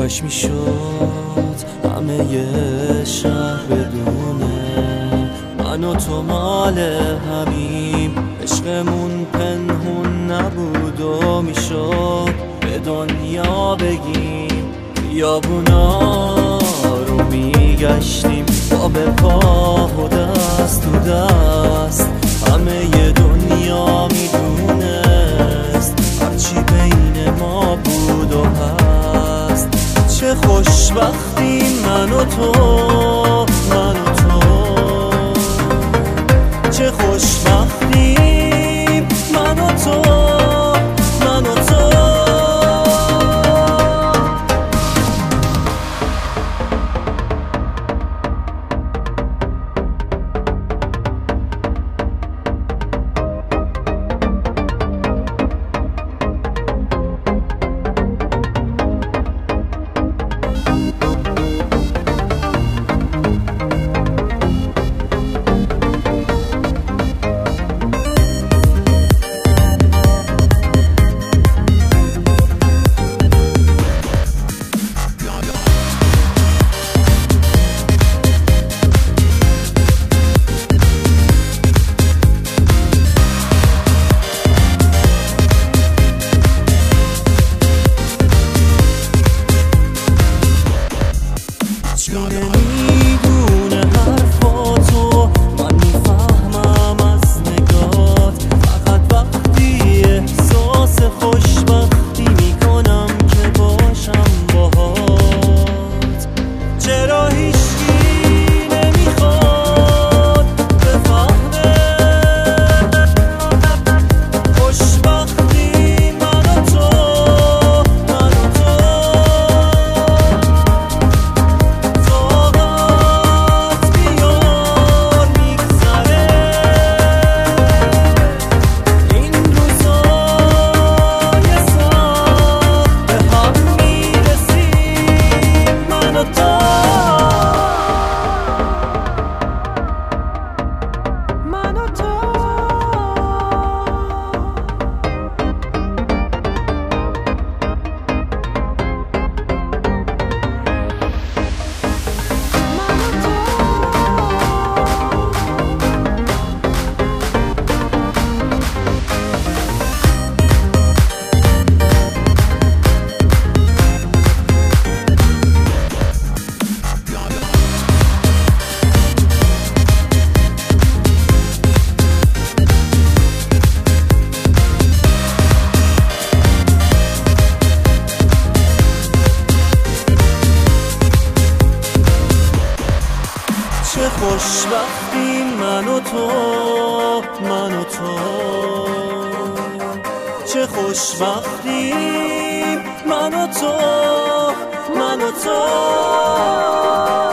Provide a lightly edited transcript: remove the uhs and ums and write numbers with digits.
کاش میشد همه ی شهر بدونه من و تو مال همیم، عشقمون پنهون نبود و میشد به دنیا بگیم. خیابونا رو میگشتیم با به پا و دست تو دست، همه ی دنیا میدونست هرچی بین ما بود و هست. چه خوشبختی من و تو، من و تو، چه خوشبختی من و تو، من و تو. نمیدونه حرفاتو، من میفهمم از نگات، فقط وقتی احساس خوشبختی میکنم که باشم باهات. چرا هیچکی نمیخواد بفهمه خوشبختی من و تو، من و تو. چه خوشبختی من و تو، من و تو، چه خوشبختی من و تو، من و تو.